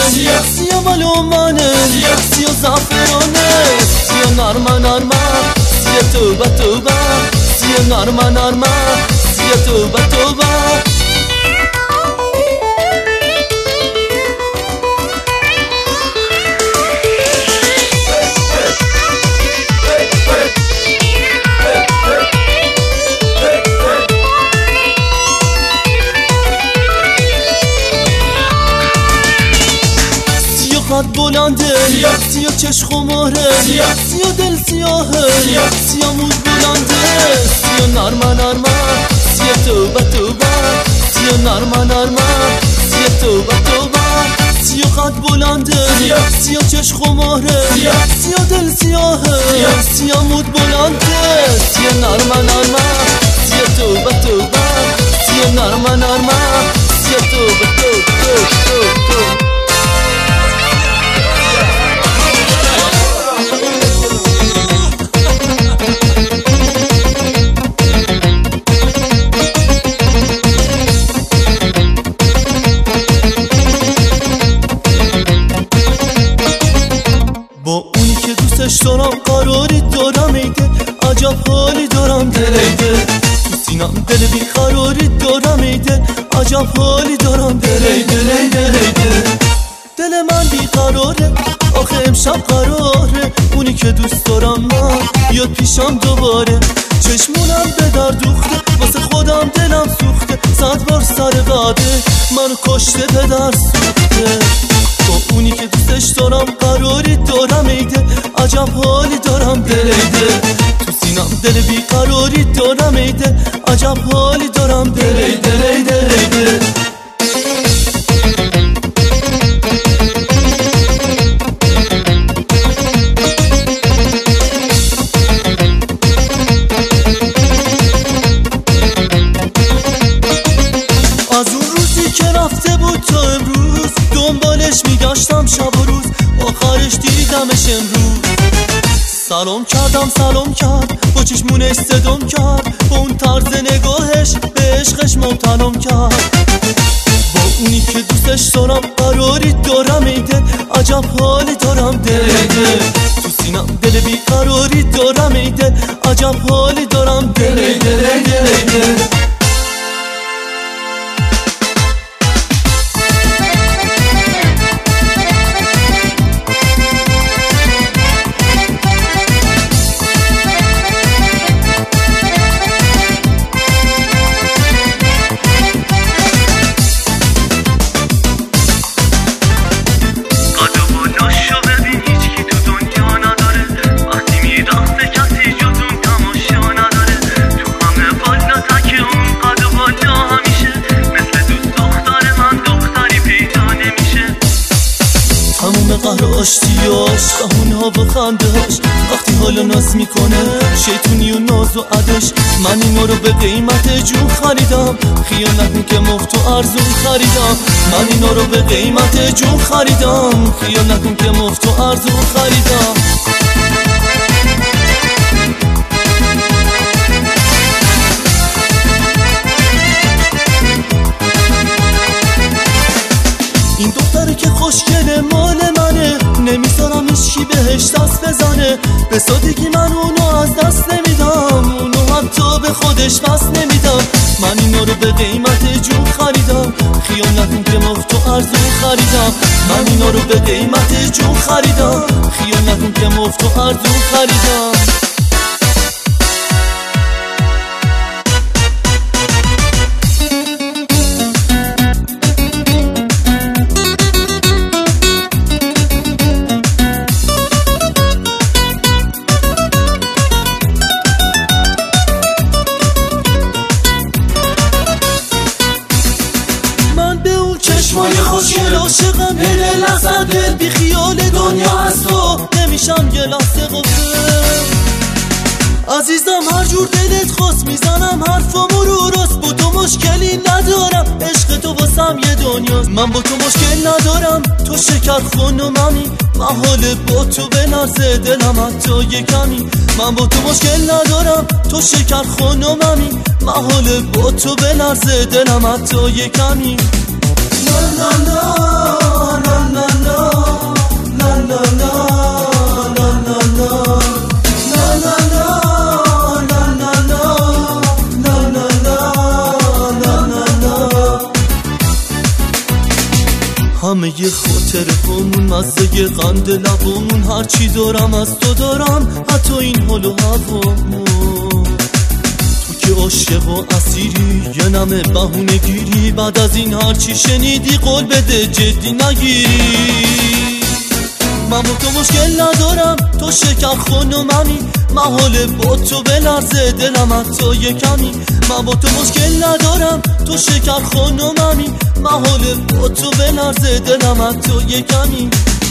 سیا مالومانه سیا زعفرانه سیا نرمه نرمه سیا توبه توبه سیا نرمه نرمه سیا توبه توبه قد بلنده سیا چشم خماره سیا دل سیاهه سیا موز بلنده سیا نرمه نرمه سیا توبه توبه سیا نرمه نرمه سیا توبه توبه سیا قد بلنده سیا چشم خماره سیا دل سیاهه سیا موز بلنده سیا نرمه نرمه سیا توبه توبه سیا نرمه نرمه سیا توبه توبه با اونی که دوستش دارم قراری دارم ایده عجب حالی دارم دلیده تو سینم دل بیقراری دارم ایده عجب حالی دارم دلیده دل من بیقراره آخه امشب قراره اونی که دوست دارم من بیاد پیشم دوباره چشمونم به در دوخته واسه خودم دلم سوخته 100 بار سر قده منو کشته به در سوخته با اونی که دوستش دارم قراری دارم ایده عجب حالی دارم دلیده تو سینم دل بیقراری دارم ایده عجب حالی دارم دلیده از اون روزی که رفته بود تا امروز دنبالش میگشتم شب و روز آخرش دیدمش امروز سلام کرد با چشمونش صدام کرد با اون طرز نگاهش به عشقش مبتلام کرد با اونی که دوستش دارم قراری دارم ایده عجب حالی دارم دلیده تو سینم دل بیقراری دارم ایده عجب حالی دارم دلیده قهر آشتیاش قهونها و خندهاش وقتی حالا ناز میکنه شیطونی و ناز و عدش من اینا رو به قیمت جون خریدم خیانت کن که مفت و ارزون خریدم من اینا رو به قیمت جون خریدم خیانت کن که مفت و ارزون خریدم این دختره که خوشگله مال منه نمیذارم هیچکی بهش دست بزنه به سادگی من اونو از دست نمیدم اونو حتی به خودش بس نمیدم من اینا رو به قیمت جون خریدم خیانت کن که مفت و ارزون خریدم من اینا رو به قیمت جون خریدم خیانت کن که مفت و ارزون خریدم چشمای خوشگل عاشقم هل لحظه دل بی خیال دنیا از تو نمیشم یه لحظه غافل عزیزم هر جور دلت خواست میزنم حرفامو رو راست با تو مشکلی ندارم عشق تو واسم یه دنیاست من با تو مشکل ندارم تو شکر خانوممی محاله با تو به نرزه دلم حتی یه کمی من با تو مشکل ندارم تو شکر خانوممی محاله با تو به نرزه دلم حتی یه کمی لا لا لا لا لا دیگه قند لبامون هرچی دارم از تو دارم، حتی این حال و هوامون. تو که عاشق و اسیری یه نمه بهونه گیری، بعد از این هرچی شنیدی قول بده جدی نگیری. من با تو مشکل ندارم، تو شکر خانوممی، محاله با تو بلرزه دلم حتی یه کمی. من با تو مشکل ندارم، تو شکر خانوممی، محاله با تو بلرزه دلم حتی یه کمی.